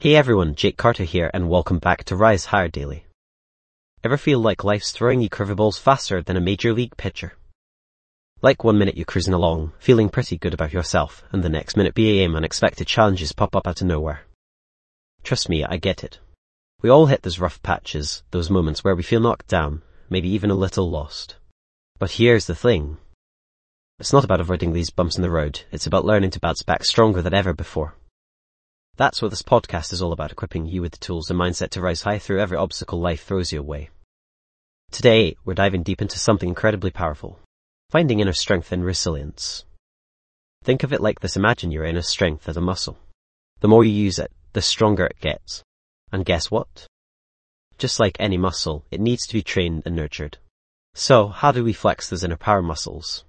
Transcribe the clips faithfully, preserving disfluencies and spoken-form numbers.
Hey everyone, Jake Carter here and welcome back to Rise Higher Daily. Ever feel like life's throwing you curveballs faster than a major league pitcher? Like one minute you're cruising along, feeling pretty good about yourself, and the next minute bam, unexpected challenges pop up out of nowhere. Trust me, I get it. We all hit those rough patches, those moments where we feel knocked down, maybe even a little lost. But here's the thing. It's not about avoiding these bumps in the road, it's about learning to bounce back stronger than ever before. That's what this podcast is all about, equipping you with the tools and mindset to rise high through every obstacle life throws your way. Today, we're diving deep into something incredibly powerful. Finding inner strength and resilience. Think of it like this: imagine your inner strength as a muscle. The more you use it, the stronger it gets. And guess what? Just like any muscle, it needs to be trained and nurtured. So, how do we flex those inner power muscles?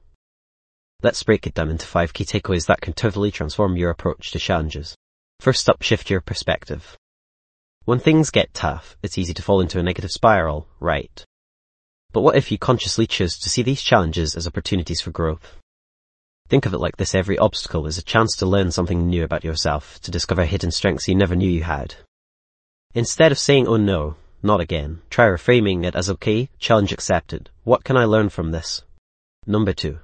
Let's break it down into five key takeaways that can totally transform your approach to challenges. First up, shift your perspective. When things get tough, it's easy to fall into a negative spiral, right? But what if you consciously choose to see these challenges as opportunities for growth? Think of it like this: every obstacle is a chance to learn something new about yourself, to discover hidden strengths you never knew you had. Instead of saying, oh no, not again, try reframing it as, okay, challenge accepted. What can I learn from this? Number two.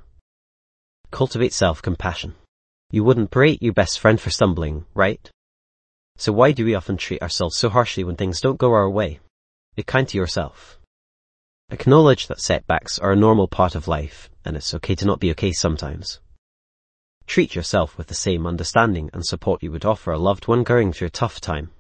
Cultivate self-compassion. You wouldn't berate your best friend for stumbling, right? So why do we often treat ourselves so harshly when things don't go our way? Be kind to yourself. Acknowledge that setbacks are a normal part of life, and it's okay to not be okay sometimes. Treat yourself with the same understanding and support you would offer a loved one going through a tough time.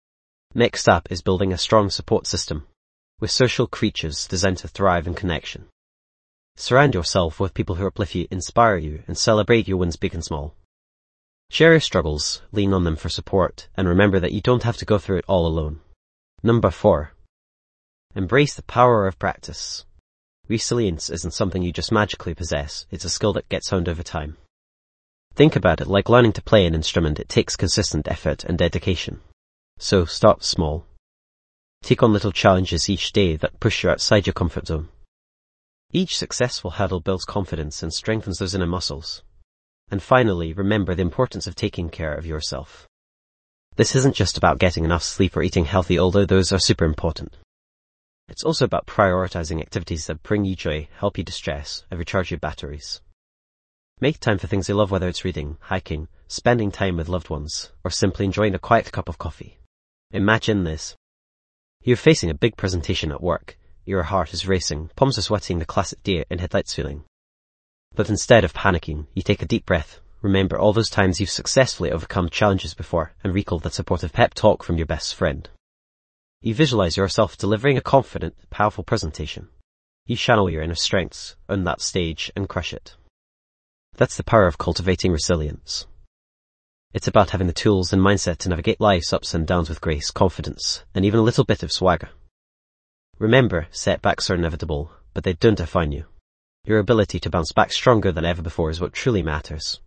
Next up is building a strong support system. We're social creatures designed to thrive in connection. Surround yourself with people who uplift you, inspire you, and celebrate your wins big and small. Share your struggles, lean on them for support, and remember that you don't have to go through it all alone. Number four. Embrace the power of practice. Resilience isn't something you just magically possess, it's a skill that gets honed over time. Think about it like learning to play an instrument. It takes consistent effort and dedication. So start small. Take on little challenges each day that push you outside your comfort zone. Each successful hurdle builds confidence and strengthens those inner muscles. And finally, remember the importance of taking care of yourself. This isn't just about getting enough sleep or eating healthy, although those are super important. It's also about prioritizing activities that bring you joy, help you distress, and recharge your batteries. Make time for things you love, whether it's reading, hiking, spending time with loved ones, or simply enjoying a quiet cup of coffee. Imagine this. You're facing a big presentation at work. Your heart is racing, palms are sweating, the classic deer in headlights feeling. But instead of panicking, you take a deep breath, remember all those times you've successfully overcome challenges before, and recall that supportive pep talk from your best friend. You visualize yourself delivering a confident, powerful presentation. You channel your inner strengths, own that stage, and crush it. That's the power of cultivating resilience. It's about having the tools and mindset to navigate life's ups and downs with grace, confidence, and even a little bit of swagger. Remember, setbacks are inevitable, but they don't define you. Your ability to bounce back stronger than ever before is what truly matters.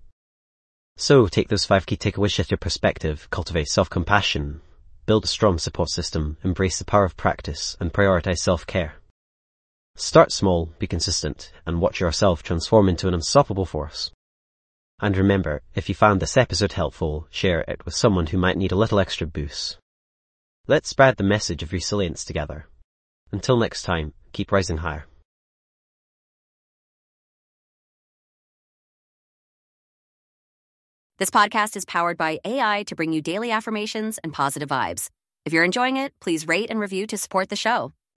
So, take those five key takeaways, shift your perspective, cultivate self-compassion, build a strong support system, embrace the power of practice, and prioritize self-care. Start small, be consistent, and watch yourself transform into an unstoppable force. And remember, if you found this episode helpful, share it with someone who might need a little extra boost. Let's spread the message of resilience together. Until next time, keep rising higher. This podcast is powered by A I to bring you daily affirmations and positive vibes. If you're enjoying it, please rate and review to support the show.